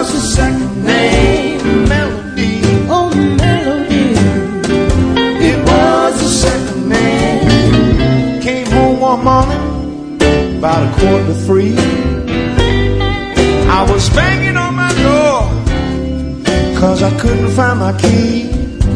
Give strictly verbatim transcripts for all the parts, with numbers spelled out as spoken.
was the second name, Melody. Oh, Melody. It was the second name. Came home one morning, about a quarter to three. I was banging on my door, cause I couldn't find my key.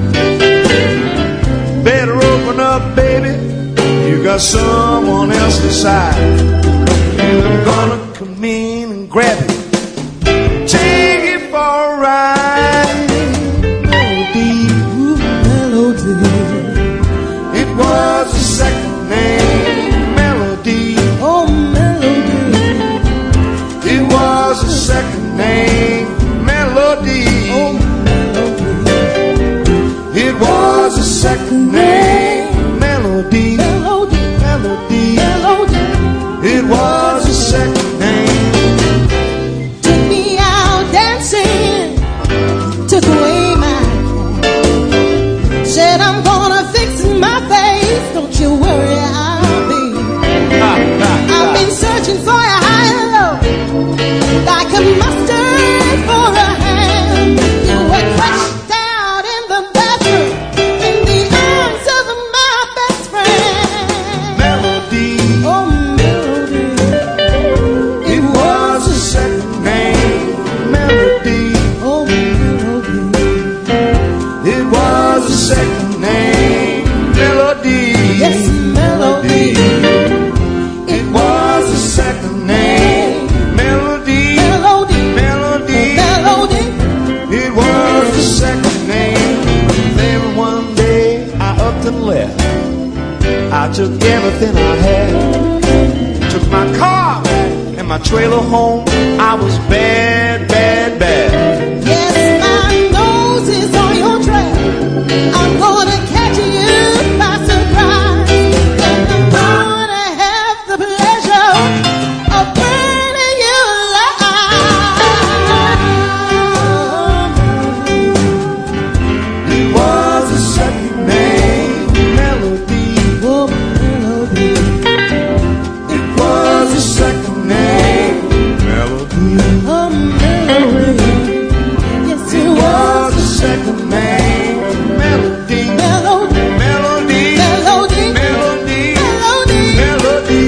Better open up, baby, you got someone else beside. I'm gonna come in and grab it, take it for a ride. Melody, Ooh, Melody. it was the second name, Melody. Oh, Melody. It was the second name, Melody. Oh, Melody. It was the second name, Melody. Melody. Melody. Melody. It was the second name. Took me out dancing, took away my care. Said I'm gonna fix my face, don't you worry, I'll be. I've been searching for a higher low, like a mustard for a ham. You were crushed out in the bathroom, in the arms of my best friend. Melody. Oh, Melody. It was the second name, Melody. Oh, Melody. It was the second name, Melody. Yes, Melody. It was the second name, Melody. Melody. Melody. Melody. It was the second name. Then one day I upped and left. I took everything I had, took my car and my trailer home. I was bad, bad, bad. Yes, my nose is on your trail. I'm gonna catch you by surprise. And I'm gonna have the pleasure of burning you alive. It was the second name, Melody. Oh, Melody. It was the second name, Melody. Oh, Melody. Yes, It it was was. the second name, Melody. Melody. Melody. Melody. Melody. Melody. Melody.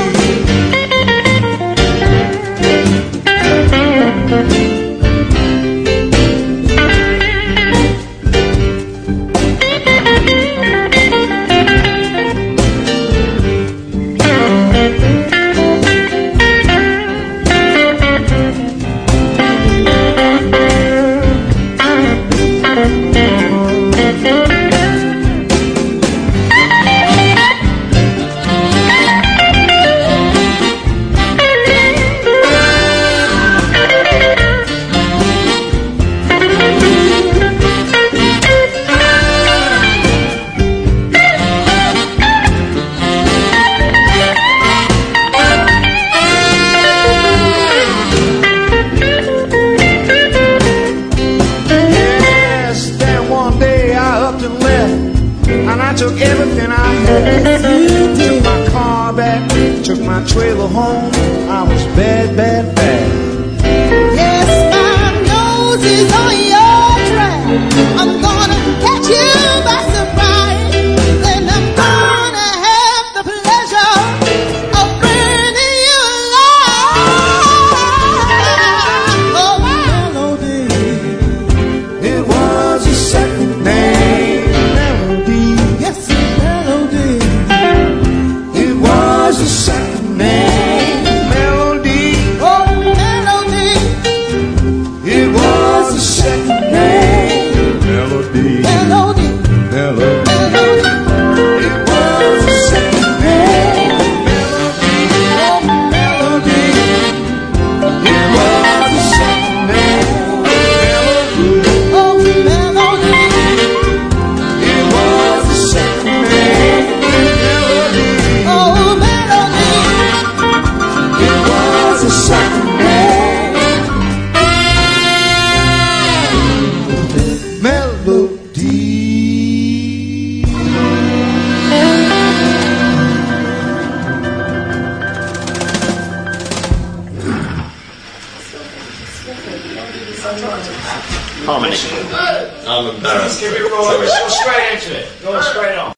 Yes, then one day I upped and left, and I took everything I had. Took my car back, took my trailer home. I was bad, bad, bad. Yes, my nose is on your track. I'm gonna catch you by surprise. Then I'm gonna have the pleasure of burning you alive. Oh, Melody. It was the second name, Melody. Yes, Melody. It was the second name, Melody. Oh, Melody. It was the second name, Melody. Melody. Melody. Melody. It was the second name, Melody. Oh, Melody. It was the second name, Melody. Oh, Melody. It was the second name, Melody. Oh, Melody. It was the second name, Melody. Harmony. I'm embarrassed. Keep it rolling. Go straight into it. Go straight on.